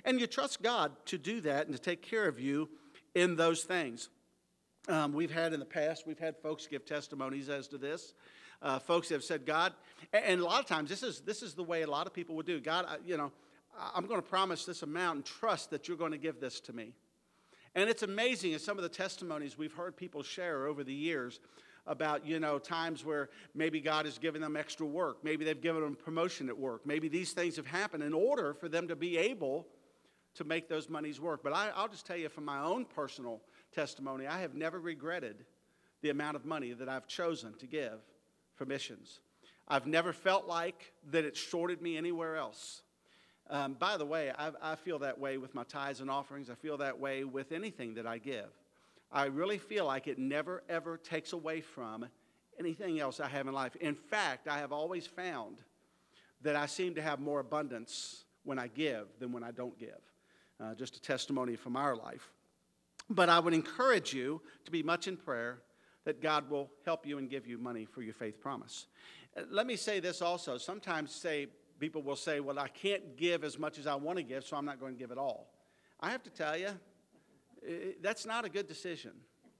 And you trust God to do that and to take care of you in those things. We've had in the past, we've had folks give testimonies as to this. Folks have said, God, and a lot of times this is the way a lot of people would do. God, I'm going to promise this amount and trust that you're going to give this to me. And it's amazing in some of the testimonies we've heard people share over the years about, times where maybe God has given them extra work. Maybe they've given them promotion at work. Maybe these things have happened in order for them to be able to make those monies work. But I'll just tell you from my own personal testimony, I have never regretted the amount of money that I've chosen to give for missions. I've never felt like that it shorted me anywhere else. By the way, I feel that way with my tithes and offerings. I feel that way with anything that I give. I really feel like it never, ever takes away from anything else I have in life. In fact, I have always found that I seem to have more abundance when I give than when I don't give. Just a testimony from our life. But I would encourage you to be much in prayer that God will help you and give you money for your faith promise. Let me say this also. Sometimes people will say, well, I can't give as much as I want to give, so I'm not going to give it all. I have to tell you, that's not a good decision.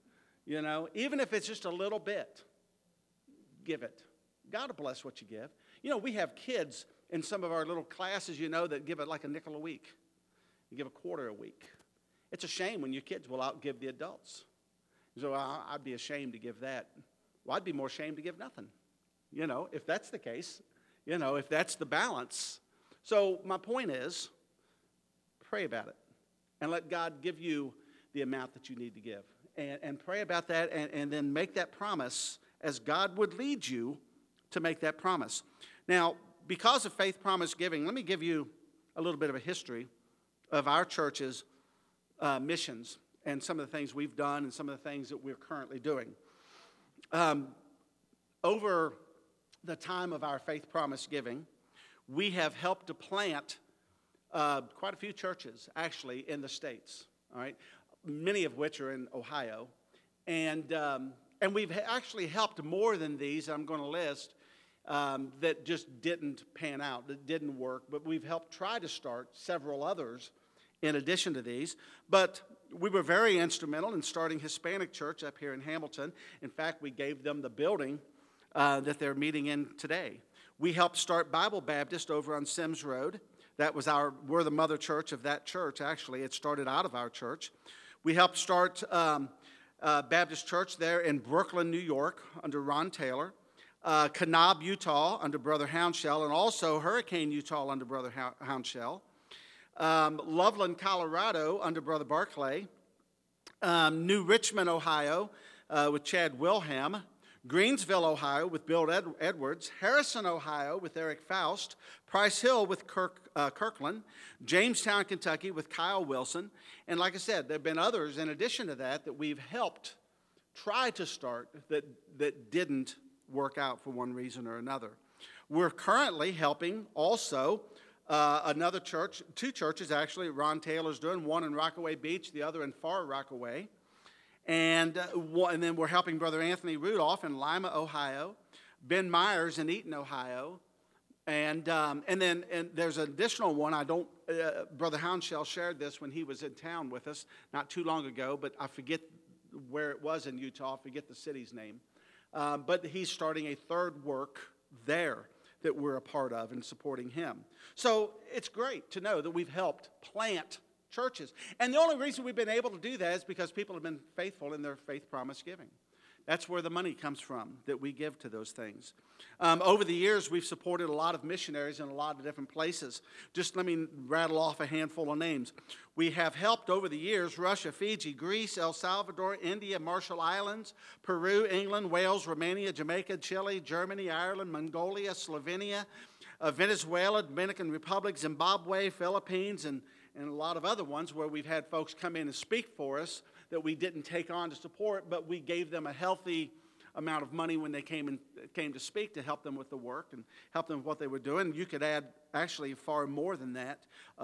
Even if it's just a little bit, give it. God will bless what you give. We have kids in some of our little classes, that give it like a nickel a week. You give a quarter a week. It's a shame when your kids will outgive the adults. So I'd be ashamed to give that. Well, I'd be more ashamed to give nothing. If that's the case, if that's the balance. So my point is, pray about it and let God give you the amount that you need to give. And pray about that and then make that promise as God would lead you to make that promise. Now, because of faith promise giving, let me give you a little bit of a history of our church's missions and some of the things we've done and some of the things that we're currently doing. Over the time of our faith promise giving, we have helped to plant quite a few churches, actually, in the States, all right? Many of which are in Ohio. And we've actually helped more than these, I'm going to list, that just didn't pan out, that didn't work. But we've helped try to start several others in addition to these. But we were very instrumental in starting Hispanic Church up here in Hamilton. In fact, we gave them the building that they're meeting in today. We helped start Bible Baptist over on Sims Road. We're the mother church of that church, actually. It started out of our church. We helped start Baptist Church there in Brooklyn, New York, under Ron Taylor. Kanab, Utah, under Brother Houndshell, and also Hurricane, Utah, under Brother Houndshell. Loveland, Colorado, under Brother Barclay. New Richmond, Ohio, with Chad Wilhelm. Greensville, Ohio, with Bill Edwards. Harrison, Ohio, with Eric Faust. Price Hill with Kirkland. Jamestown, Kentucky, with Kyle Wilson. And like I said, there have been others in addition to that we've helped try to start that didn't work out for one reason or another. We're currently helping also another church, two churches actually, Ron Taylor's doing, one in Rockaway Beach, the other in Far Rockaway. And then we're helping Brother Anthony Rudolph in Lima, Ohio, Ben Myers in Eaton, Ohio, and then there's an additional one. Brother Houndshell shared this when he was in town with us not too long ago, but I forget where it was in Utah. I forget the city's name. But he's starting a third work there that we're a part of and supporting him. So it's great to know that we've helped plant churches. And the only reason we've been able to do that is because people have been faithful in their faith promise giving. That's where the money comes from that we give to those things. Over the years, we've supported a lot of missionaries in a lot of different places. Just let me rattle off a handful of names. We have helped over the years Russia, Fiji, Greece, El Salvador, India, Marshall Islands, Peru, England, Wales, Romania, Jamaica, Chile, Germany, Ireland, Mongolia, Slovenia, Venezuela, Dominican Republic, Zimbabwe, Philippines, and a lot of other ones where we've had folks come in and speak for us that we didn't take on to support, but we gave them a healthy amount of money when they came to speak to help them with the work and help them with what they were doing. You could add actually far more than that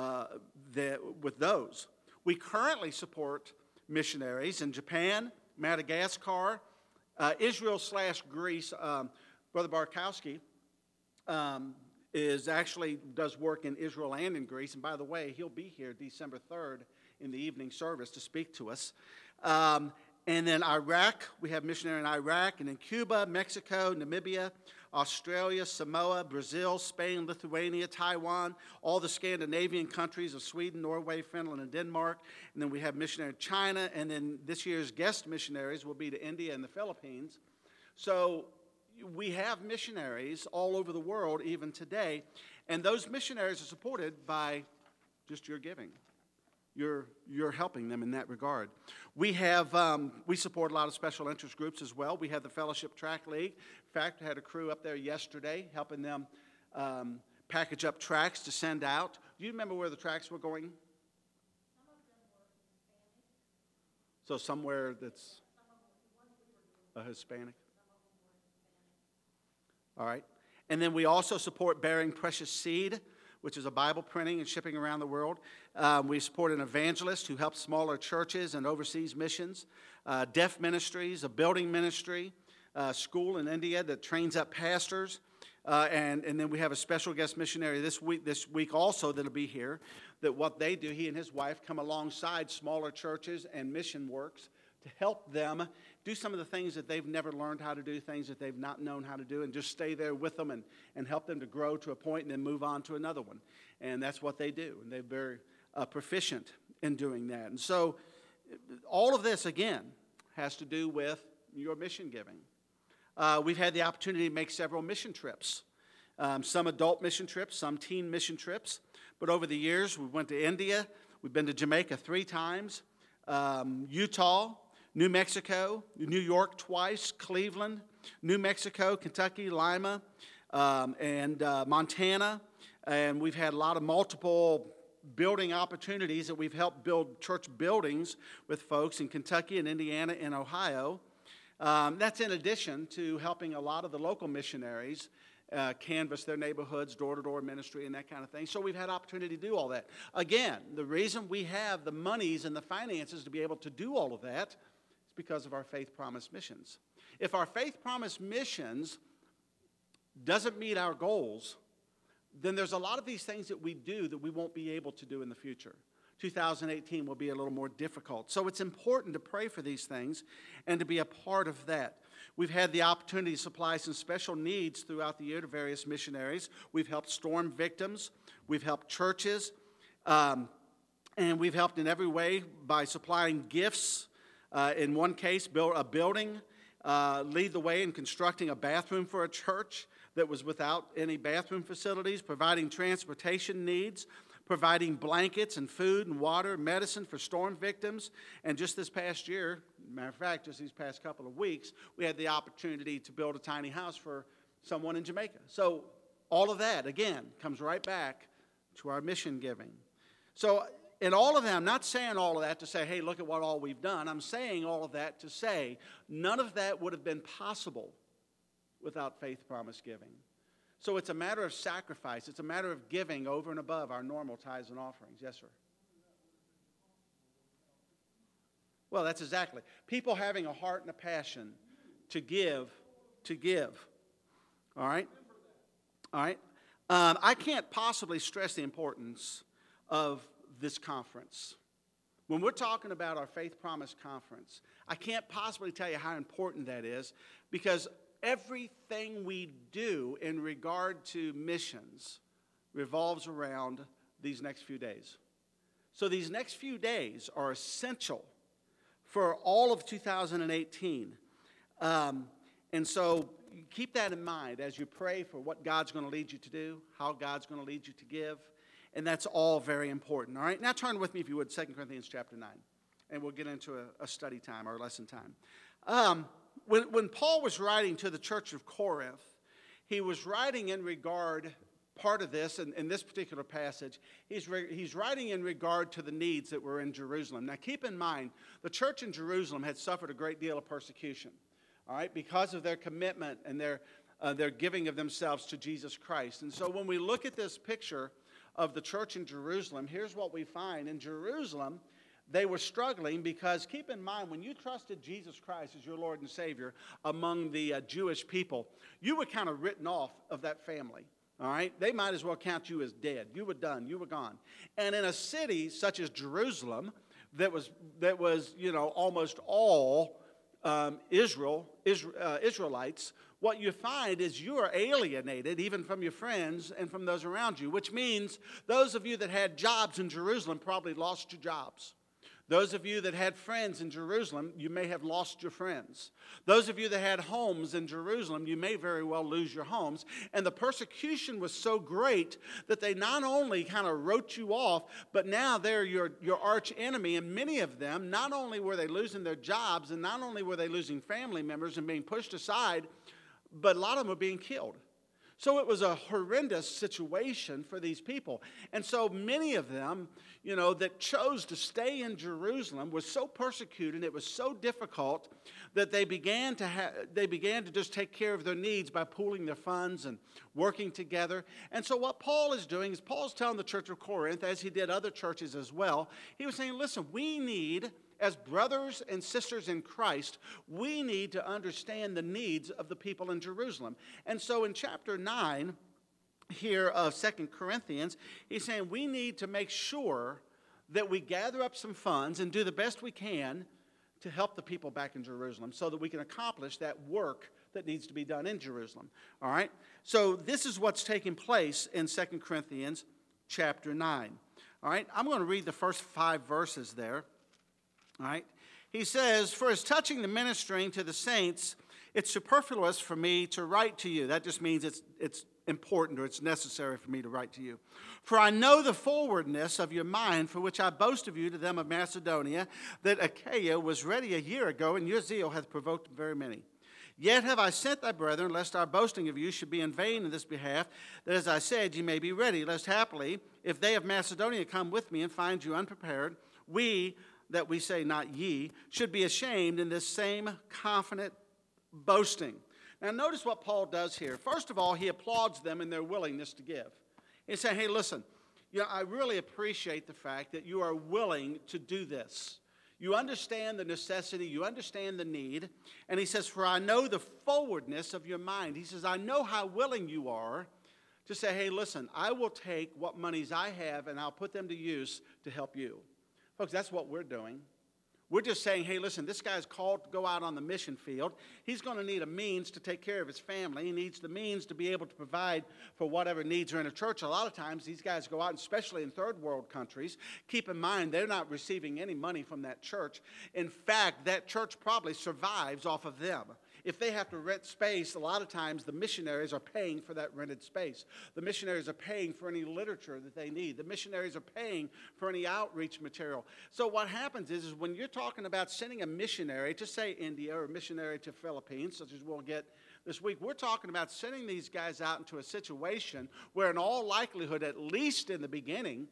with those. We currently support missionaries in Japan, Madagascar, Israel/Greece. Brother Barkowski actually does work in Israel and in Greece. And by the way, he'll be here December 3rd in the evening service to speak to us. And then Iraq, we have missionary in Iraq, and in Cuba, Mexico, Namibia, Australia, Samoa, Brazil, Spain, Lithuania, Taiwan, all the Scandinavian countries of Sweden, Norway, Finland, and Denmark. And then we have missionary in China, and then this year's guest missionaries will be to India and the Philippines. So we have missionaries all over the world even today, and those missionaries are supported by just your giving. You're helping them in that regard. We support a lot of special interest groups as well. We have the Fellowship Tract League. In fact, I had a crew up there yesterday helping them package up tracts to send out. Do you remember where the tracts were going? So somewhere that's a Hispanic. All right. And then we also support Bearing Precious Seed, which is a Bible printing and shipping around the world. We support an evangelist who helps smaller churches and overseas missions, deaf ministries, a building ministry, school in India that trains up pastors, and then we have a special guest missionary this week also that'll be here, that what they do, he and his wife come alongside smaller churches and mission works to help them do some of the things that they've never learned how to do, things that they've not known how to do, and just stay there with them and help them to grow to a point and then move on to another one. And that's what they do, and they're very proficient in doing that. And so all of this, again, has to do with your mission giving. We've had the opportunity to make several mission trips, some adult mission trips, some teen mission trips. But over the years, we went to India. We've been to Jamaica 3 times, Utah, New Mexico, New York twice, Cleveland, New Mexico, Kentucky, Lima, and Montana. And we've had a lot of multiple building opportunities that we've helped build church buildings with folks in Kentucky and Indiana and Ohio. That's in addition to helping a lot of the local missionaries canvass their neighborhoods, door-to-door ministry, and that kind of thing. So we've had opportunity to do all that. Again, the reason we have the monies and the finances to be able to do all of that is because of our Faith Promise missions. If our Faith Promise missions doesn't meet our goals, then there's a lot of these things that we do that we won't be able to do in the future. 2018 will be a little more difficult. So it's important to pray for these things and to be a part of that. We've had the opportunity to supply some special needs throughout the year to various missionaries. We've helped storm victims. We've helped churches. And we've helped in every way by supplying gifts. In one case, build a building, lead the way in constructing a bathroom for a church that was without any bathroom facilities, providing transportation needs, providing blankets and food and water, medicine for storm victims. And just this past year, matter of fact, just these past couple of weeks, we had the opportunity to build a tiny house for someone in Jamaica. So all of that, again, comes right back to our mission giving. So in all of that, I'm not saying all of that to say, hey, look at what all we've done. I'm saying all of that to say none of that would have been possible without Faith Promise giving. So it's a matter of sacrifice. It's a matter of giving over and above our normal tithes and offerings. Yes, sir? Well, that's exactly. People having a heart and a passion to give. All right? All right? I can't possibly stress the importance of this conference. When we're talking about our Faith Promise Conference, I can't possibly tell you how important that is, because everything we do in regard to missions revolves around these next few days. So these next few days are essential for all of 2018. And so keep that in mind as you pray for what God's going to lead you to do, how God's going to lead you to give. And that's all very important. All right, now turn with me, if you would, 2 Corinthians chapter 9. And we'll get into a study time, our lesson time. When Paul was writing to the church of Corinth, he was writing in regard, part of this, in this particular passage, he's writing in regard to the needs that were in Jerusalem. Now keep in mind, the church in Jerusalem had suffered a great deal of persecution, all right, because of their commitment and their giving of themselves to Jesus Christ. And so when we look at this picture of the church in Jerusalem, here's what we find. In Jerusalem, they were struggling because, keep in mind, when you trusted Jesus Christ as your Lord and Savior among the Jewish people, you were kind of written off of that family. All right? They might as well count you as dead. You were done. You were gone. And in a city such as Jerusalem, that was almost all Israelites, what you find is you are alienated even from your friends and from those around you, which means those of you that had jobs in Jerusalem probably lost your jobs. Those of you that had friends in Jerusalem, you may have lost your friends. Those of you that had homes in Jerusalem, you may very well lose your homes. And the persecution was so great that they not only kind of wrote you off, but now they're your arch enemy. And many of them, not only were they losing their jobs, and not only were they losing family members and being pushed aside, but a lot of them were being killed. So it was a horrendous situation for these people. And so many of them, that chose to stay in Jerusalem were so persecuted, it was so difficult that they began to just take care of their needs by pooling their funds and working together. And so what Paul is doing is Paul's telling the church of Corinth, as he did other churches as well, he was saying, listen, we need, as brothers and sisters in Christ, we need to understand the needs of the people in Jerusalem. And so in chapter 9 here of 2 Corinthians, he's saying we need to make sure that we gather up some funds and do the best we can to help the people back in Jerusalem so that we can accomplish that work that needs to be done in Jerusalem. All right? So this is what's taking place in 2 Corinthians chapter 9. All right? I'm going to read the first 5 verses there. All right? He says, "For as touching the ministering to the saints, it's superfluous for me to write to you." That just means it's important, or it's necessary for me to write to you. "For I know the forwardness of your mind, for which I boast of you to them of Macedonia, that Achaia was ready a year ago, and your zeal hath provoked very many. Yet have I sent thy brethren, lest our boasting of you should be in vain in this behalf, that as I said, ye may be ready, lest haply, if they of Macedonia come with me and find you unprepared, we, that we say not ye, should be ashamed in this same confident boasting." Now notice what Paul does here. First of all, he applauds them in their willingness to give. He's saying, hey, listen, I really appreciate the fact that you are willing to do this. You understand the necessity, you understand the need. And he says, "For I know the forwardness of your mind." He says, I know how willing you are to say, hey, listen, I will take what monies I have and I'll put them to use to help you. Folks, that's what we're doing. We're just saying, hey, listen, this guy's called to go out on the mission field. He's going to need a means to take care of his family. He needs the means to be able to provide for whatever needs are in a church. A lot of times these guys go out, especially in third world countries. Keep in mind, they're not receiving any money from that church. In fact, that church probably survives off of them. If they have to rent space, a lot of times the missionaries are paying for that rented space. The missionaries are paying for any literature that they need. The missionaries are paying for any outreach material. So what happens is when you're talking about sending a missionary to, say, India, or a missionary to Philippines, such as we'll get this week, we're talking about sending these guys out into a situation where in all likelihood, at least in the beginning,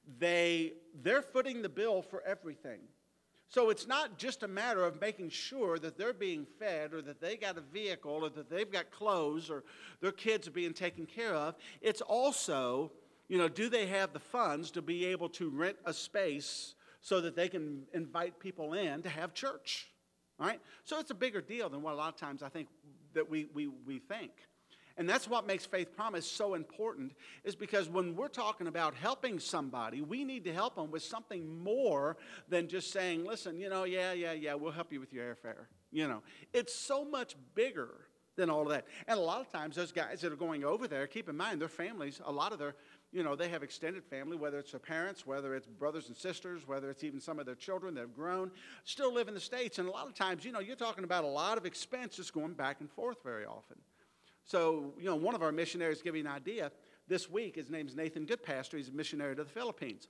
they're footing the bill for everything. So it's not just a matter of making sure that they're being fed, or that they got a vehicle, or that they've got clothes, or their kids are being taken care of. It's also, do they have the funds to be able to rent a space so that they can invite people in to have church? All right? So it's a bigger deal than what a lot of times I think that we think. And that's what makes Faith Promise so important, is because when we're talking about helping somebody, we need to help them with something more than just saying, listen, yeah, we'll help you with your airfare. It's so much bigger than all of that. And a lot of times those guys that are going over there, keep in mind, their families, a lot of their, they have extended family, whether it's their parents, whether it's brothers and sisters, whether it's even some of their children that have grown, still live in the States. And a lot of times, you're talking about a lot of expense just going back and forth very often. So, one of our missionaries, to give you an idea, this week, his name's Nathan Goodpastor. He's a missionary to the Philippines.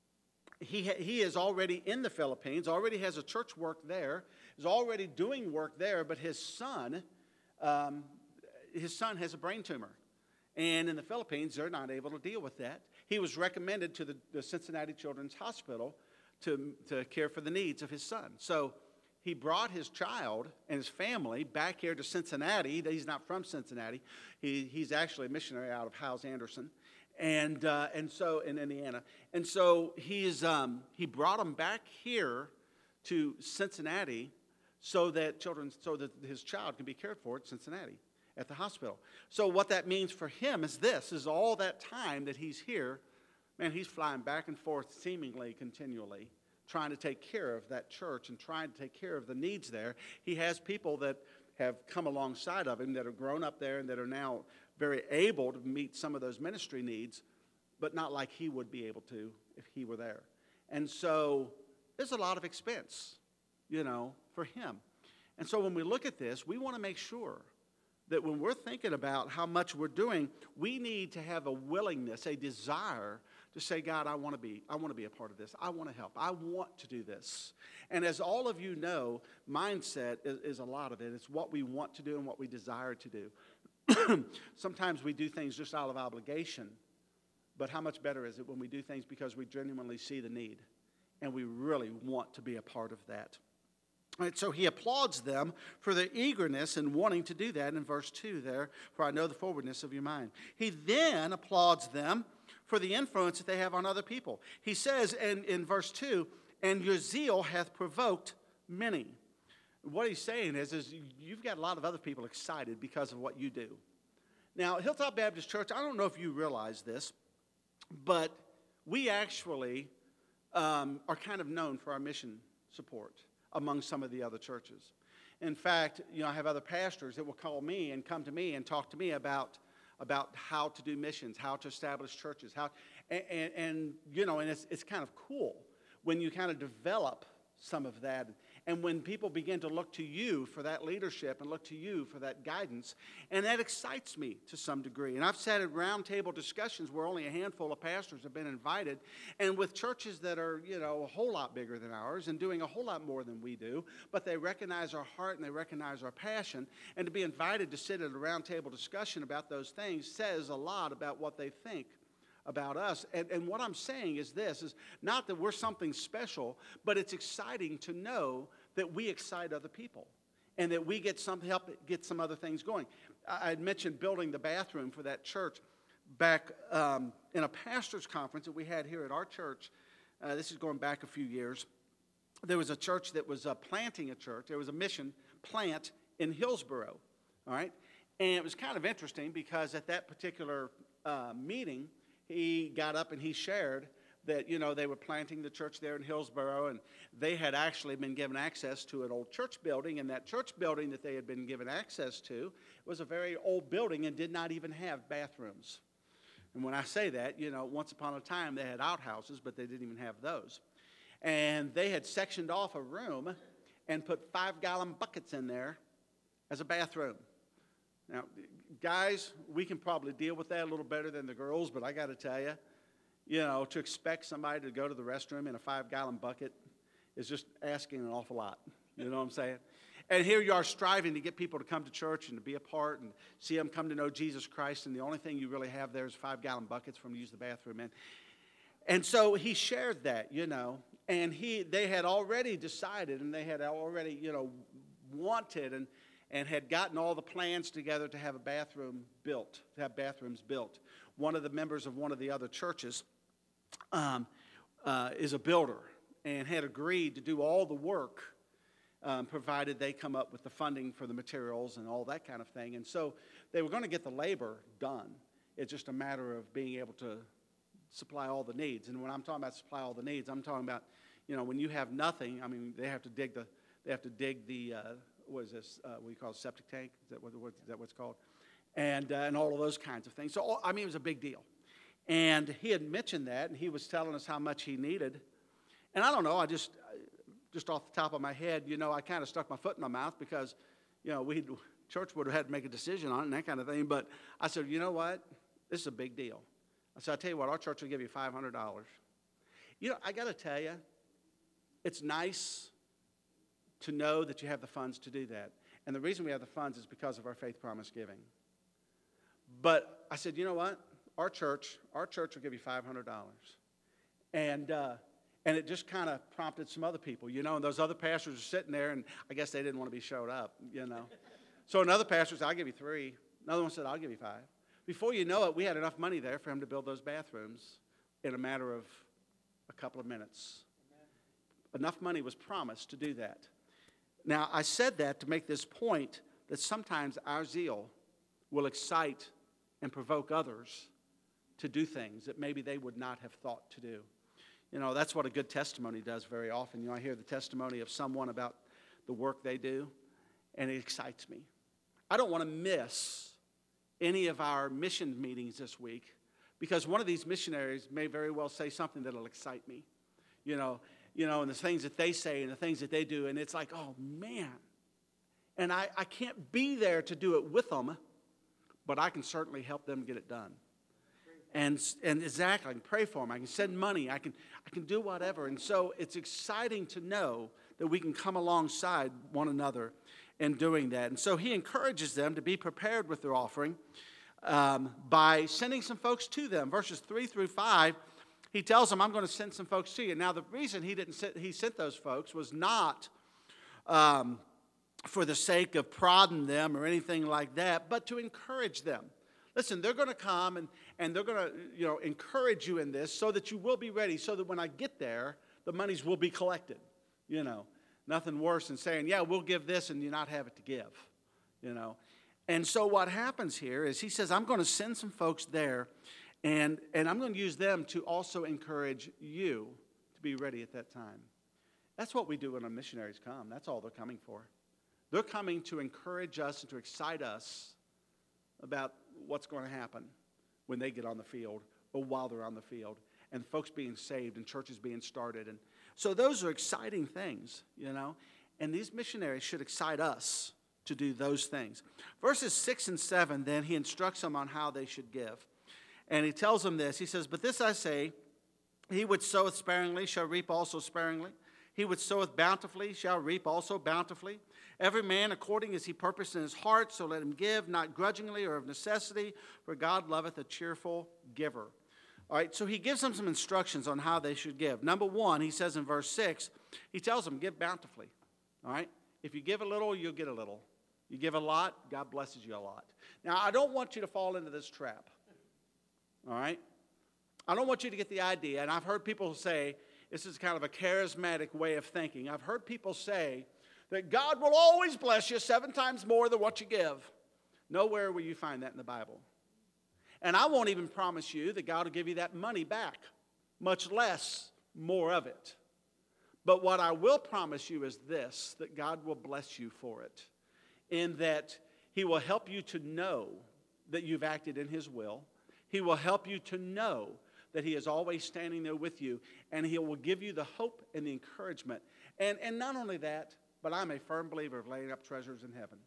He is already in the Philippines, already has a church work there, is already doing work there, but his son has a brain tumor. And in the Philippines, they're not able to deal with that. He was recommended to the Cincinnati Children's Hospital to care for the needs of his son. So he brought his child and his family back here to Cincinnati. He's not from Cincinnati. He's actually a missionary out of Howes-Anderson, and so in Indiana. And so he brought them back here to Cincinnati so that his child can be cared for at Cincinnati. at the hospital. So what that means for him is this, is all that time that he's here, man, he's flying back and forth seemingly continually, trying to take care of that church and trying to take care of the needs there. He has people that have come alongside of him that have grown up there and that are now very able to meet some of those ministry needs, but not like he would be able to if he were there. And so there's a lot of expense, for him. And so when we look at this, we want to make sure that when we're thinking about how much we're doing, we need to have a willingness, a desire to say, God, I want to be a part of this. I want to help. I want to do this. And as all of you know, mindset is a lot of it. It's what we want to do and what we desire to do. Sometimes we do things just out of obligation, but how much better is it when we do things because we genuinely see the need and we really want to be a part of that? All right, so he applauds them for their eagerness in wanting to do that in verse 2 there, for I know the forwardness of your mind. He then applauds them for the influence that they have on other people. He says in verse 2, and your zeal hath provoked many. What he's saying is you've got a lot of other people excited because of what you do. Now, Hilltop Baptist Church, I don't know if you realize this, but we actually are kind of known for our mission support among some of the other churches. In fact, I have other pastors that will call me and come to me and talk to me about how to do missions, how to establish churches, and it's kind of cool when you kind of develop some of that. And when people begin to look to you for that leadership and look to you for that guidance, and that excites me to some degree. And I've sat at roundtable discussions where only a handful of pastors have been invited, and with churches that are, a whole lot bigger than ours and doing a whole lot more than we do, but they recognize our heart and they recognize our passion, and to be invited to sit at a roundtable discussion about those things says a lot about what they think about us. And what I'm saying is this, is not that we're something special, but it's exciting to know that we excite other people and that we get some help get some other things going. I had mentioned building the bathroom for that church back in a pastor's conference that we had here at our church. This is going back a few years. There was a church that was planting a church. There was a mission plant in Hillsboro, all right? And it was kind of interesting because at that particular meeting, he got up and he shared that, they were planting the church there in Hillsboro, and they had actually been given access to an old church building, and that church building that they had been given access to was a very old building and did not even have bathrooms. And when I say that, once upon a time they had outhouses, but they didn't even have those. And they had sectioned off a room and put 5-gallon buckets in there as a bathroom. Now, guys, we can probably deal with that a little better than the girls, but I got to tell you, to expect somebody to go to the restroom in a 5-gallon bucket is just asking an awful lot. You know what I'm saying? And here you are striving to get people to come to church and to be a part and see them come to know Jesus Christ, and the only thing you really have there is 5-gallon buckets for them to use the bathroom in. And so he shared that, and they had already decided, and they had already, wanted and had gotten all the plans together to have a bathroom built, to have bathrooms built. One of the members of one of the other churches is a builder and had agreed to do all the work provided they come up with the funding for the materials and all that kind of thing. And so they were going to get the labor done. It's just a matter of being able to supply all the needs. And when I'm talking about supply all the needs, I'm talking about, when you have nothing, they have to dig the what is this? What you call a septic tank? Is that what it's called? And all of those kinds of things. So, it was a big deal. And he had mentioned that, and he was telling us how much he needed. And I don't know, I just off the top of my head, I kind of stuck my foot in my mouth because, church would have had to make a decision on it and that kind of thing. But I said, you know what? This is a big deal. I said, I'll tell you what, our church will give you $500. I got to tell you, it's nice to know that you have the funds to do that. And the reason we have the funds is because of our faith promise giving. But I said, you know what? Our church will give you $500. And it just kind of prompted some other people, and those other pastors are sitting there, and I guess they didn't want to be showed up, So another pastor said, I'll give you 3. Another one said, I'll give you 5. Before you know it, we had enough money there for him to build those bathrooms in a matter of a couple of minutes. Amen. Enough money was promised to do that. Now, I said that to make this point that sometimes our zeal will excite and provoke others to do things that maybe they would not have thought to do. You know, that's what a good testimony does very often. You know, I hear the testimony of someone about the work they do, and it excites me. I don't want to miss any of our mission meetings this week because one of these missionaries may very well say something that'll excite me. You know, and the things that they say and the things that they do, and it's like, oh, man. And I can't be there to do it with them, but I can certainly help them get it done. And exactly, I can pray for them. I can send money. I can do whatever. And so it's exciting to know that we can come alongside one another in doing that. And so he encourages them to be prepared with their offering by sending some folks to them. Verses 3 through 5, he tells them, I'm going to send some folks to you. Now, the reason he sent those folks was not for the sake of prodding them or anything like that, but to encourage them. Listen, they're going to come and they're going to, encourage you in this so that you will be ready, so that when I get there, the monies will be collected. Nothing worse than saying, yeah, we'll give this and you not have it to give, And so what happens here is he says, I'm going to send some folks there and I'm going to use them to also encourage you to be ready at that time. That's what we do when our missionaries come. That's all they're coming for. They're coming to encourage us and to excite us about what's going to happen when they get on the field or while they're on the field, and folks being saved and churches being started. And so those are exciting things, and these missionaries should excite us to do those things. Verses 6 and 7, then he instructs them on how they should give. And he tells them this. He says, but this I say, he which soweth sparingly shall reap also sparingly. He which soweth bountifully shall reap also bountifully. Every man according as he purposed in his heart, so let him give, not grudgingly or of necessity, for God loveth a cheerful giver. All right, so he gives them some instructions on how they should give. Number one, he says in verse 6, he tells them, give bountifully. All right, if you give a little, you'll get a little. You give a lot, God blesses you a lot. Now, I don't want you to fall into this trap. All right? I don't want you to get the idea, and I've heard people say, this is kind of a charismatic way of thinking. I've heard people say that God will always bless you 7 times more than what you give. Nowhere will you find that in the Bible. And I won't even promise you that God will give you that money back, much less more of it. But what I will promise you is this, that God will bless you for it, in that he will help you to know that you've acted in his will. He will help you to know that he is always standing there with you, and he will give you the hope and the encouragement. And not only that, but I'm a firm believer of laying up treasures in heaven,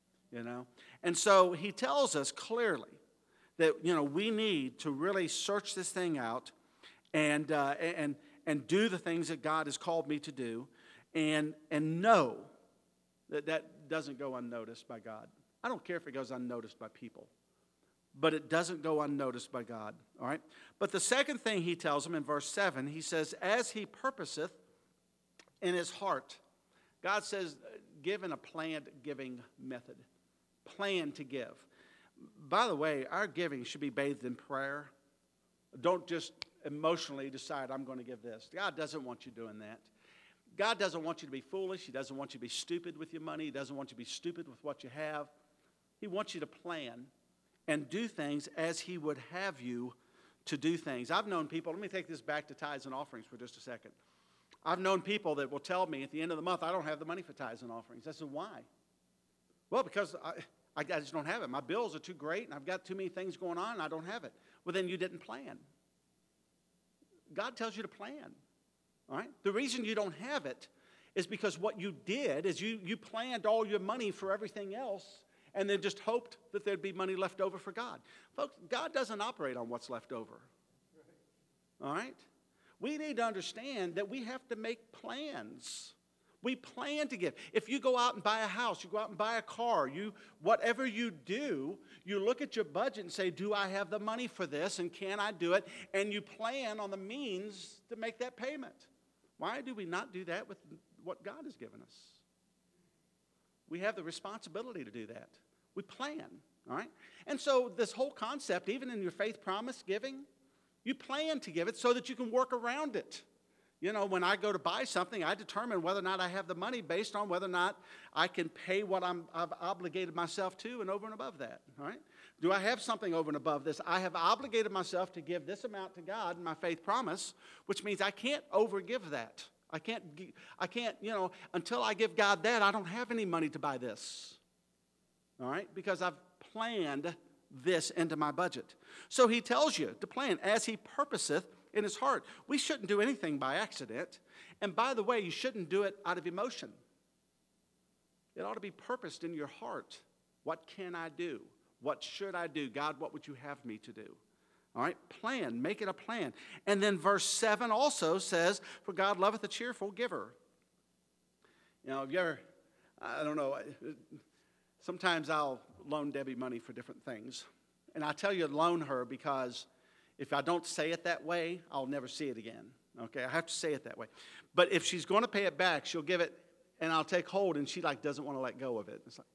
And so he tells us clearly that, we need to really search this thing out and do the things that God has called me to do and know that that doesn't go unnoticed by God. I don't care if it goes unnoticed by people, but it doesn't go unnoticed by God, all right? But the second thing he tells them in verse 7, he says, as he purposeth in his heart. God says, give in a planned giving method. Plan to give. By the way, our giving should be bathed in prayer. Don't just emotionally decide, I'm going to give this. God doesn't want you doing that. God doesn't want you to be foolish. He doesn't want you to be stupid with your money. He doesn't want you to be stupid with what you have. He wants you to plan and do things as he would have you to do things. I've known people, let me take this back to tithes and offerings for just a second. I've known people that will tell me at the end of the month, I don't have the money for tithes and offerings. I said, why? Well, because I just don't have it. My bills are too great, and I've got too many things going on, and I don't have it. Well, then you didn't plan. God tells you to plan, all right? The reason you don't have it is because what you did is you planned all your money for everything else and then just hoped that there'd be money left over for God. Folks, God doesn't operate on what's left over, all right? We need to understand that we have to make plans. We plan to give. If you go out and buy a house, you go out and buy a car, whatever you do, you look at your budget and say, do I have the money for this and can I do it? And you plan on the means to make that payment. Why do we not do that with what God has given us? We have the responsibility to do that. We plan, all right? And so this whole concept, even in your faith promise giving, you plan to give it so that you can work around it. When I go to buy something, I determine whether or not I have the money based on whether or not I can pay what I've obligated myself to and over and above that, all right? Do I have something over and above this? I have obligated myself to give this amount to God in my faith promise, which means I can't overgive that. I can't, until I give God that, I don't have any money to buy this. All right? Because I've planned this into my budget. So he tells you to plan as he purposeth in his heart. We shouldn't do anything by accident. And by the way, you shouldn't do it out of emotion. It ought to be purposed in your heart. What can I do? What should I do? God, what would you have me to do? All right, plan, make it a plan. And then verse 7 also says, for God loveth a cheerful giver. Have you ever, I don't know, sometimes I'll loan Debbie money for different things. And I tell you to loan her because if I don't say it that way, I'll never see it again. Okay, I have to say it that way. But if she's going to pay it back, she'll give it, and I'll take hold, and she doesn't want to let go of it. It's like,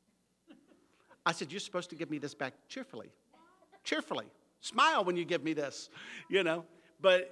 I said, you're supposed to give me this back cheerfully. Cheerfully. Smile when you give me this, But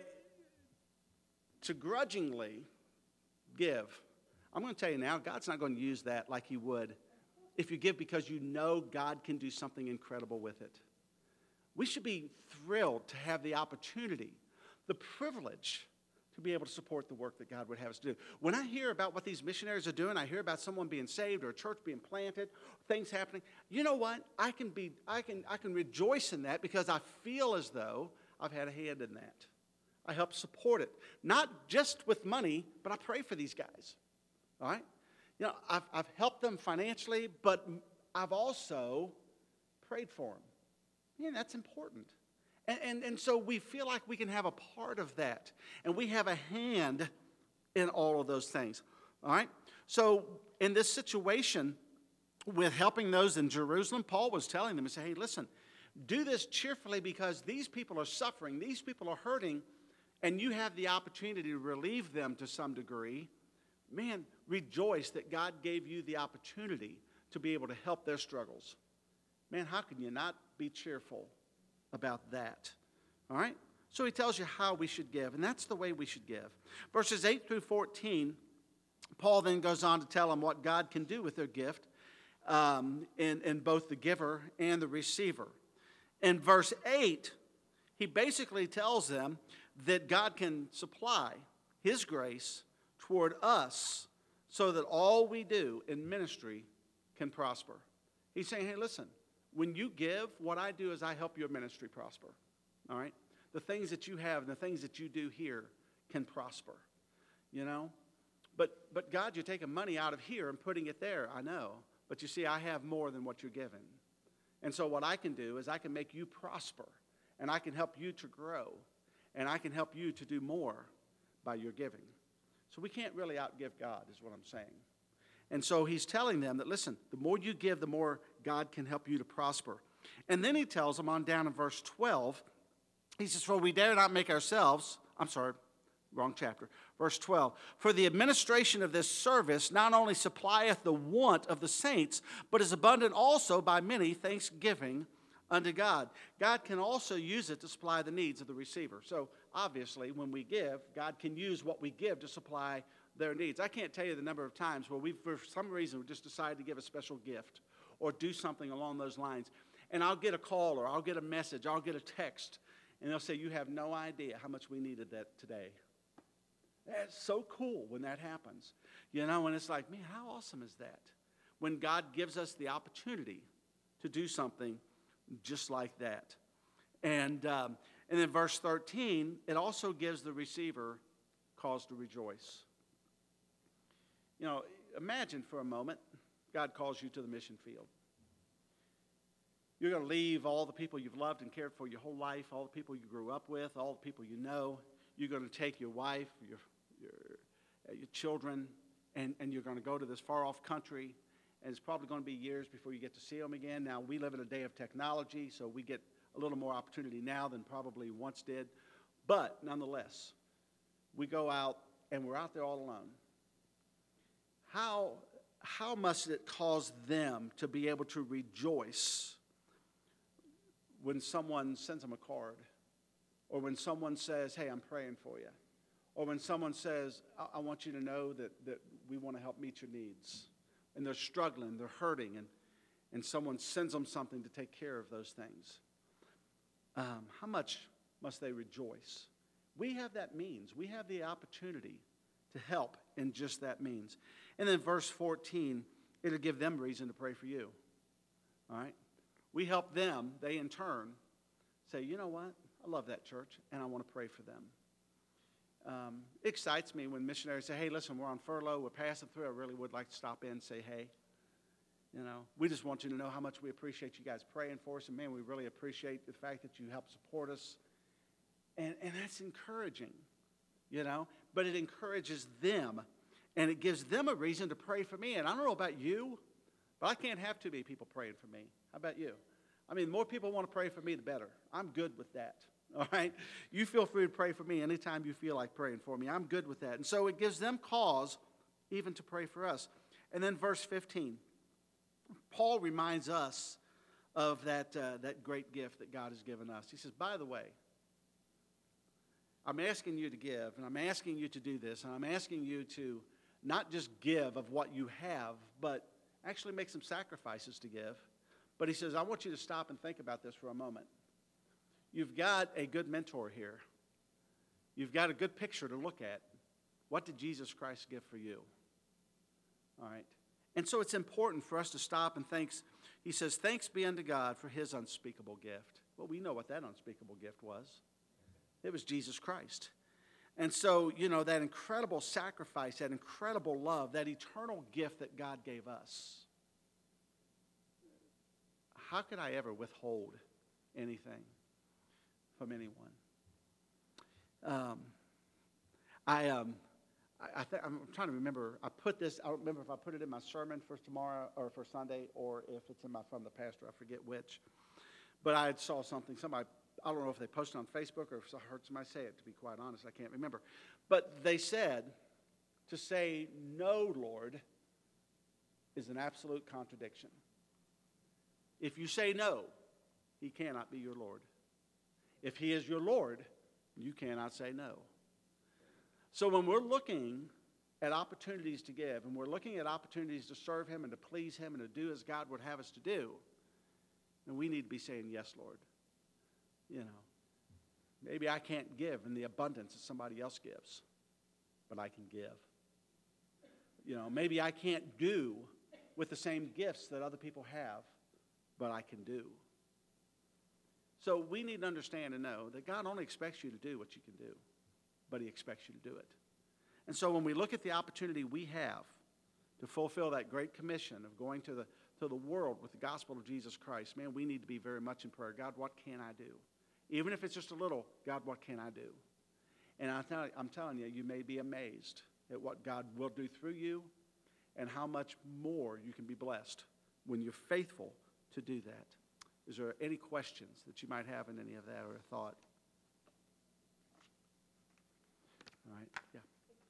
to grudgingly give, I'm going to tell you now, God's not going to use that like he would if you give because you know God can do something incredible with it. We should be thrilled to have the opportunity, the privilege to be able to support the work that God would have us do. When I hear about what these missionaries are doing, I hear about someone being saved or a church being planted, things happening. You know what? I can rejoice in that because I feel as though I've had a hand in that. I help support it, not just with money, but I pray for these guys. All right? I've helped them financially, but I've also prayed for them. Yeah, that's important. And so we feel like we can have a part of that. And we have a hand in all of those things. All right? So in this situation with helping those in Jerusalem, Paul was telling them, he said, hey, listen, do this cheerfully because these people are suffering. These people are hurting. And you have the opportunity to relieve them to some degree. Man, rejoice that God gave you the opportunity to be able to help their struggles. Man, how can you not be cheerful about that? All right? So he tells you how we should give, and that's the way we should give. Verses 8 through 14, Paul then goes on to tell them what God can do with their gift in both the giver and the receiver. In verse 8, he basically tells them that God can supply his grace toward us so that all we do in ministry can prosper. He's saying, hey, listen, when you give, what I do is I help your ministry prosper. All right? The things that you have and the things that you do here can prosper. But God, you're taking money out of here and putting it there. I know. But you see, I have more than what you're giving. And so what I can do is I can make you prosper. And I can help you to grow. And I can help you to do more by your giving. So we can't really outgive God, is what I'm saying. And so he's telling them that, listen, the more you give, the more God can help you to prosper. And then he tells them on down in verse 12, he says, for we dare not make ourselves, wrong chapter, verse 12, for the administration of this service not only supplieth the want of the saints, but is abundant also by many thanksgiving unto God. God can also use it to supply the needs of the receiver. So obviously, when we give, God can use what we give to supply their needs. I can't tell you the number of times where we, for some reason, we just decided to give a special gift or do something along those lines. And I'll get a call or I'll get a message, I'll get a text, and they'll say, you have no idea how much we needed that today. That's so cool when that happens. And it's like, man, how awesome is that? When God gives us the opportunity to do something just like that. And then verse 13, it also gives the receiver cause to rejoice. Imagine for a moment, God calls you to the mission field. You're going to leave all the people you've loved and cared for your whole life, all the people you grew up with, all the people you know. You're going to take your wife, your children, and you're going to go to this far-off country, and it's probably going to be years before you get to see them again. Now, we live in a day of technology, so we get a little more opportunity now than probably once did. But nonetheless, we go out, and we're out there all alone. How must it cause them to be able to rejoice when someone sends them a card, or when someone says, hey, I'm praying for you, or when someone says, I want you to know that we want to help meet your needs, and they're struggling, they're hurting, and someone sends them something to take care of those things, how much must they rejoice? We have that means. We have the opportunity to help in just that means. And then verse 14, it'll give them reason to pray for you. All right? We help them. They, in turn, say, you know what? I love that church, and I want to pray for them. It excites me when missionaries say, hey, listen, we're on furlough. We're passing through. I really would like to stop in and say, hey. You know, we just want you to know how much we appreciate you guys praying for us. And, man, we really appreciate the fact that you help support us. And that's encouraging, you know. But it encourages them, and it gives them a reason to pray for me. And I don't know about you, but I can't have too many people praying for me. How about you? I mean, the more people want to pray for me, the better. I'm good with that, all right? You feel free to pray for me anytime you feel like praying for me. I'm good with that. And so it gives them cause even to pray for us. And then verse 15. Paul reminds us of that great gift that God has given us. He says, by the way, I'm asking you to give, and I'm asking you to do this, and I'm asking you to not just give of what you have, but actually make some sacrifices to give. But he says, I want you to stop and think about this for a moment. You've got a good mentor here. You've got a good picture to look at. What did Jesus Christ give for you? All right. And so it's important for us to stop and think. He says, thanks be unto God for his unspeakable gift. Well, we know what that unspeakable gift was. It was Jesus Christ. And so, you know, that incredible sacrifice, that incredible love, that eternal gift that God gave us. How could I ever withhold anything from anyone? I'm trying to remember. I don't remember if I put it in my sermon for tomorrow or for Sunday, or if it's from the pastor. I forget which. But I saw something. I don't know if they posted on Facebook or if I heard somebody say it, to be quite honest. I can't remember. But they said to say, no, Lord, is an absolute contradiction. If you say no, he cannot be your Lord. If he is your Lord, you cannot say no. So when we're looking at opportunities to give, and we're looking at opportunities to serve him and to please him and to do as God would have us to do, then we need to be saying, yes, Lord. You know, maybe I can't give in the abundance that somebody else gives, but I can give. You know, maybe I can't do with the same gifts that other people have, but I can do. So we need to understand and know that God only expects you to do what you can do, but he expects you to do it. And so when we look at the opportunity we have to fulfill that great commission of going to the world with the gospel of Jesus Christ, man, we need to be very much in prayer. God, what can I do? Even if it's just a little, God, what can I do? And I'm telling you, you may be amazed at what God will do through you and how much more you can be blessed when you're faithful to do that. Is there any questions that you might have in any of that or a thought? All right, yeah.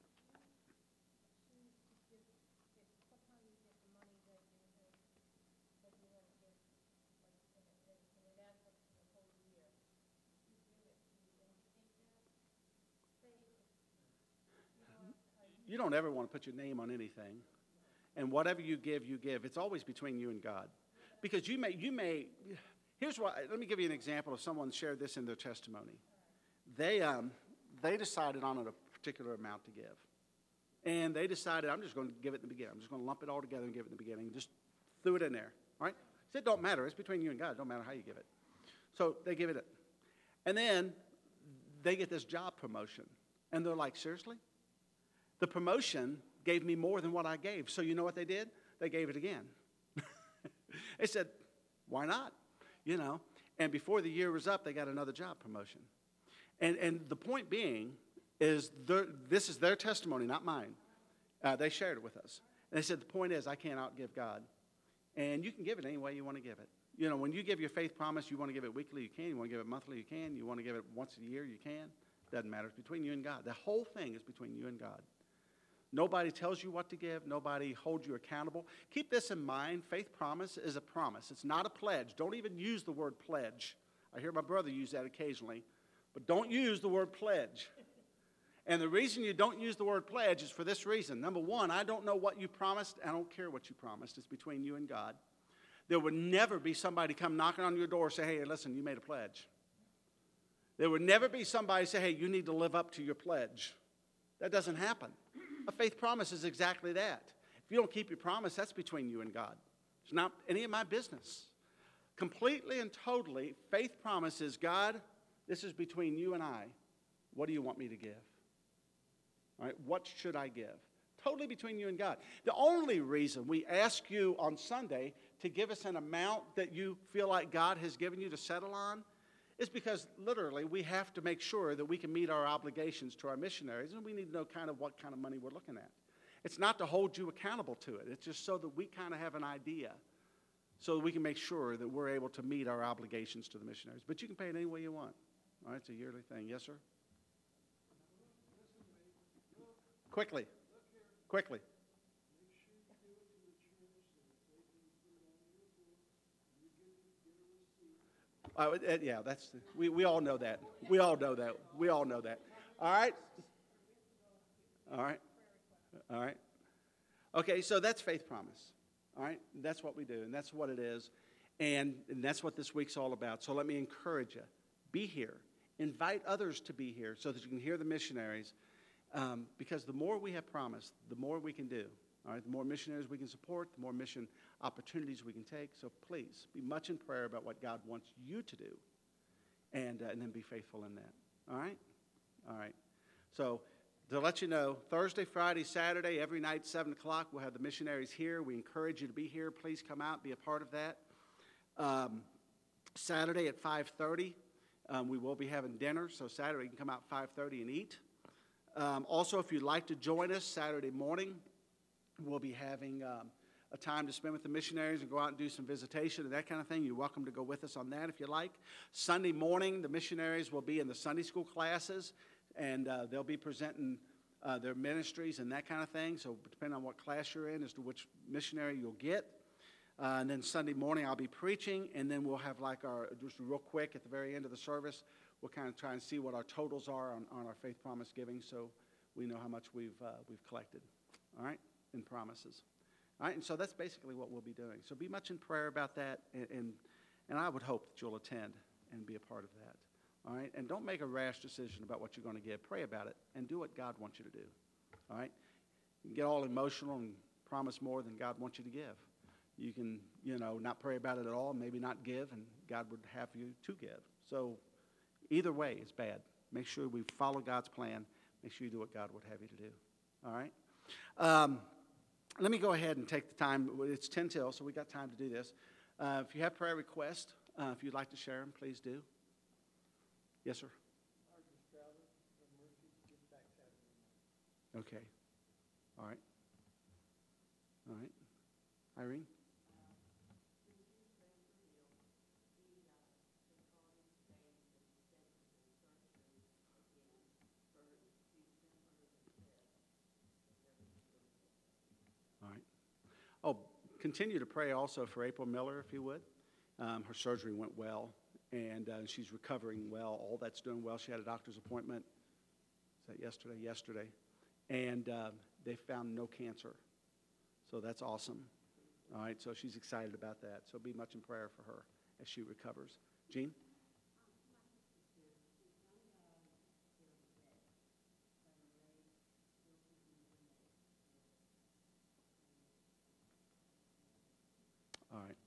You don't ever want to put your name on anything. And whatever you give, you give. It's always between you and God. Because you may, here's what, let me give you an example of someone shared this in their testimony. They decided on a particular amount to give. And they decided, I'm just going to give it in the beginning. I'm just going to lump it all together and give it in the beginning. Just threw it in there, all right? So it don't matter. It's between you and God. It don't matter how you give it. So they give it. And then they get this job promotion. And they're like, seriously? The promotion gave me more than what I gave. So you know what they did? They gave it again. They said, why not? You know, and before the year was up, they got another job promotion. And the point being is this is their testimony, not mine. They shared it with us. And they said, the point is, I can't outgive God. And you can give it any way you want to give it. You know, when you give your faith promise, you want to give it weekly, you can. You want to give it monthly, you can. You want to give it once a year, you can. Doesn't matter. It's between you and God. The whole thing is between you and God. Nobody tells you what to give. Nobody holds you accountable. Keep this in mind. Faith promise is a promise. It's not a pledge. Don't even use the word pledge. I hear my brother use that occasionally. But don't use the word pledge. And the reason you don't use the word pledge is for this reason. Number one, I don't know what you promised. I don't care what you promised. It's between you and God. There would never be somebody come knocking on your door and say, hey, listen, you made a pledge. There would never be somebody say, hey, you need to live up to your pledge. That doesn't happen. A faith promise is exactly that. If you don't keep your promise, that's between you and God. It's not any of my business. Completely and totally, faith promise is, God, this is between you and I. What do you want me to give? All right, what should I give? Totally between you and God. The only reason we ask you on Sunday to give us an amount that you feel like God has given you to settle on is because literally we have to make sure that we can meet our obligations to our missionaries, and we need to know kind of what kind of money we're looking at. It's not to hold you accountable to it. It's just so that we kind of have an idea so that we can make sure that we're able to meet our obligations to the missionaries. But you can pay it any way you want. All right, it's a yearly thing. Yes, sir? Quickly. Yeah, we all know that. We all know that. All right. Okay, so that's faith promise. All right, that's what we do, and that's what it is, and that's what this week's all about. So let me encourage you: be here, invite others to be here, so that you can hear the missionaries. Because the more we have promised, the more we can do. All right, the more missionaries we can support, the more mission opportunities we can take. So please be much in prayer about what God wants you to do, and then be faithful in that. All right. So to let you know, Thursday, Friday, Saturday, every night, 7 o'clock, we'll have the missionaries here. We encourage you to be here. Please come out, be a part of that. Saturday at 5:30, we will be having dinner. So Saturday you can come out 5:30 and eat. Also, if you'd like to join us Saturday morning, we'll be having a time to spend with the missionaries and go out and do some visitation and that kind of thing. You're welcome to go with us on that if you like. Sunday morning, the missionaries will be in the Sunday school classes, and they'll be presenting their ministries and that kind of thing. So depending on what class you're in as to which missionary you'll get. And then Sunday morning, I'll be preaching, and then we'll have like just real quick at the very end of the service, we'll kind of try and see what our totals are on our faith promise giving, so we know how much we've collected, all right, in promises. All right, and so that's basically what we'll be doing. So be much in prayer about that, and I would hope that you'll attend and be a part of that, all right? And don't make a rash decision about what you're going to give. Pray about it and do what God wants you to do, all right? You can get all emotional and promise more than God wants you to give. You can, not pray about it at all, maybe not give, and God would have you to give. So either way is bad. Make sure we follow God's plan. Make sure you do what God would have you to do. All right? Let me go ahead and take the time. It's 10 till, so we got time to do this. If you have prayer requests, if you'd like to share them, please do. Yes, sir? Okay. All right. Irene? Oh, continue to pray also for April Miller, if you would. Her surgery went well, and she's recovering well. All that's doing well. She had a doctor's appointment. Is that yesterday? Yesterday. And they found no cancer. So that's awesome. All right, so she's excited about that. So be much in prayer for her as she recovers. Jean? All right.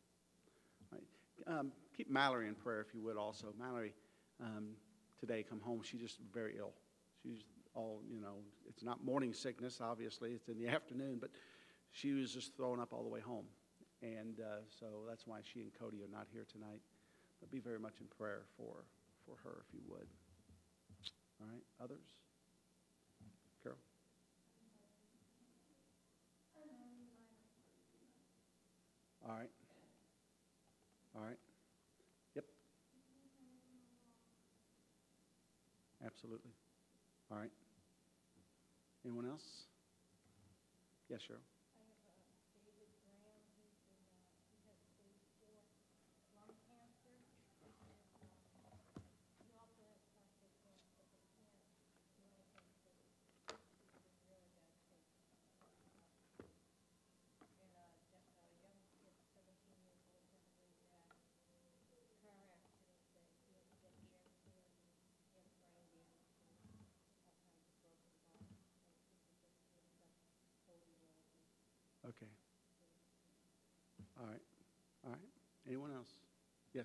Keep Mallory in prayer, if you would, also. Mallory, today, come home. She's just very ill. She's all, it's not morning sickness, obviously. It's in the afternoon, but she was just throwing up all the way home. And so that's why she and Cody are not here tonight. But be very much in prayer for her, if you would. All right. Others? Carol? All right. All right. Yep. Absolutely. All right. Anyone else? Yes, Cheryl. Okay. All right. All right. Anyone else? Yes.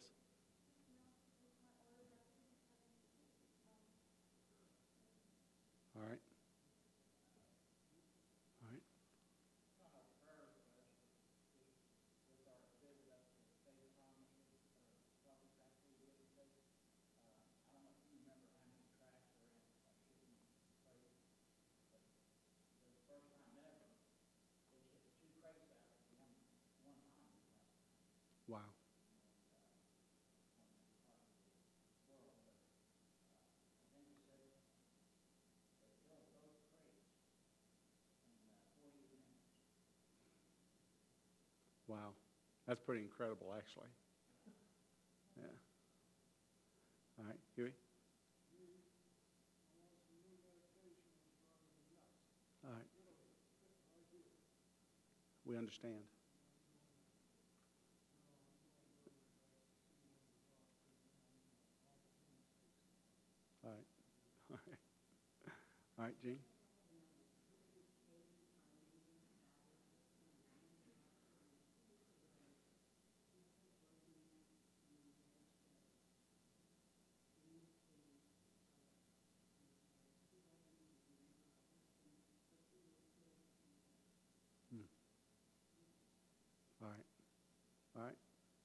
All right. All right. Wow. Wow. That's pretty incredible, actually. Yeah. All right. Huey? All right. We understand. All right. All right. All right, Gene? Hmm. All right. All right.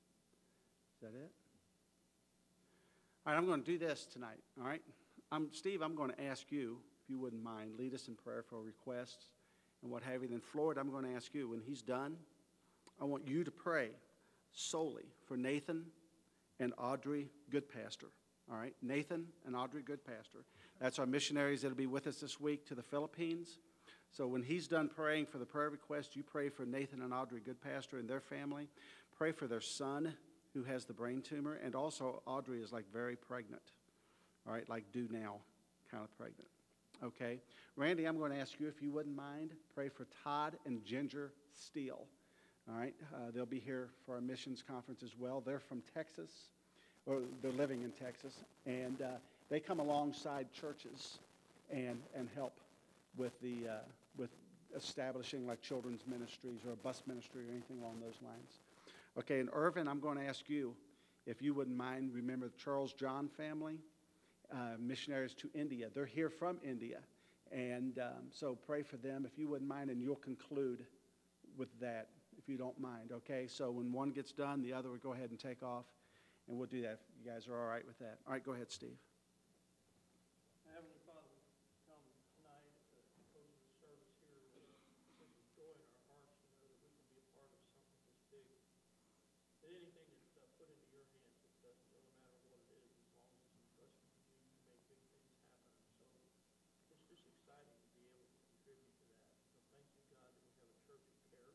Is that it? All right, I'm going to do this tonight, all right? Steve, I'm going to ask you, if you wouldn't mind, lead us in prayer for requests and what have you. Then, Floyd, I'm going to ask you, when he's done, I want you to pray solely for Nathan and Audrey Goodpastor, all right? Nathan and Audrey Goodpastor. That's our missionaries that will be with us this week to the Philippines. So when he's done praying for the prayer request, you pray for Nathan and Audrey Goodpastor and their family. Pray for their son who has the brain tumor, and also Audrey is like very pregnant, all right, like due now kind of pregnant, okay? Randy, I'm going to ask you if you wouldn't mind, pray for Todd and Ginger Steele, all right? They'll be here for our missions conference as well. They're from Texas, or they're living in Texas, and they come alongside churches and help with with establishing like children's ministries or a bus ministry or anything along those lines. Okay, and Irvin, I'm going to ask you, if you wouldn't mind, remember the Charles John family, missionaries to India. They're here from India, and so pray for them if you wouldn't mind, and you'll conclude with that if you don't mind, okay? So when one gets done, the other will go ahead and take off, and we'll do that. You guys are all right with that? All right, go ahead, Steve. Heavenly Father, we come tonight at the close of the service here with joy in our hearts to know that we can be a part of something this big. That anything that's put into your hands, it doesn't really matter what it is, as long as it's entrusted to you, you make big things happen. So it's just exciting to be able to contribute to that. So thank you, God, that we have a church who cares.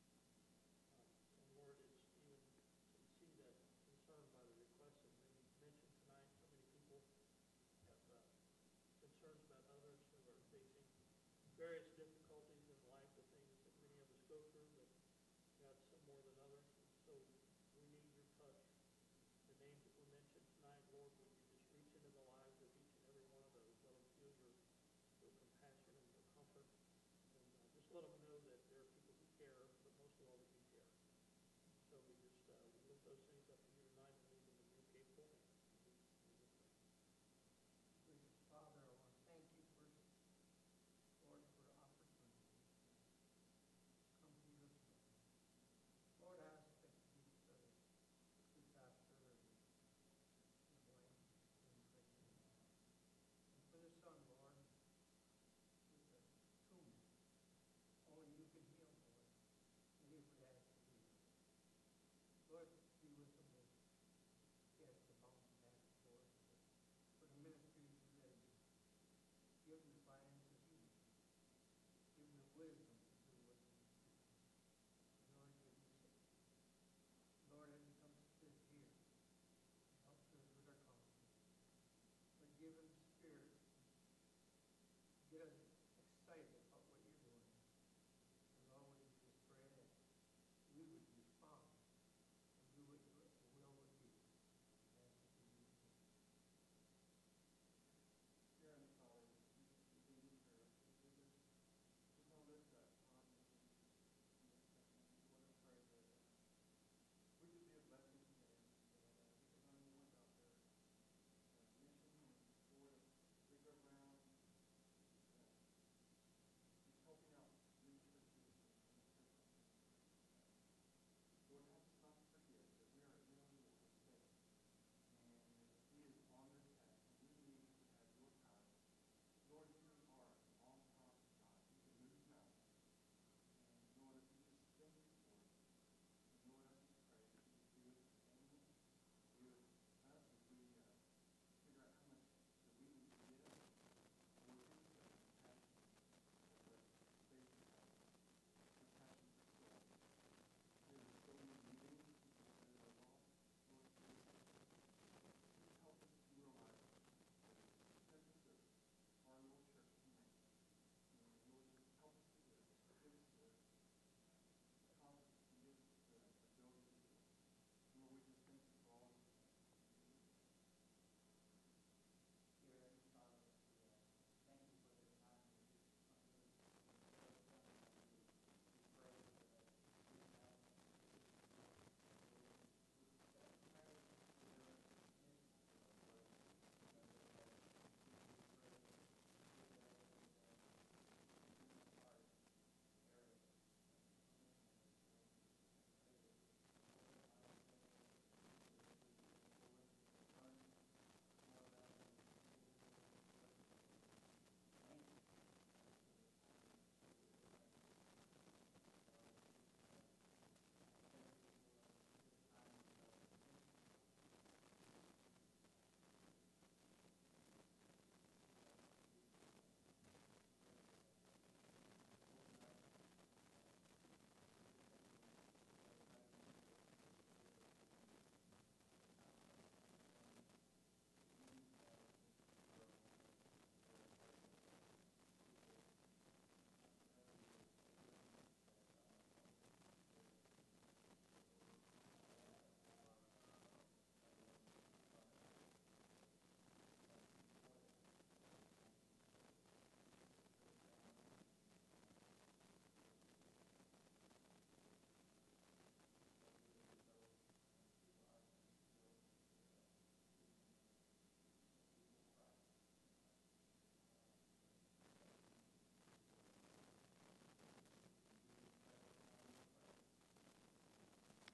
And Lord, it's even to see that concern by the requests that have been mentioned tonight. So many people have concerns about others who are facing various difficulties in life, the things that many of us go through, but God, some more than others. And so we need your touch. The names that were mentioned tonight, Lord, would you just reach into the lives of each and every one of those. Let them feel your compassion and your comfort. And just let them know that there are people who care, but most of all that you care. So we just we lift those things up to you tonight and leave them in your capable hands. Gracious Father, I want to thank you first, Lord, for the opportunity to come to your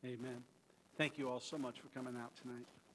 Amen. Thank you all so much for coming out tonight.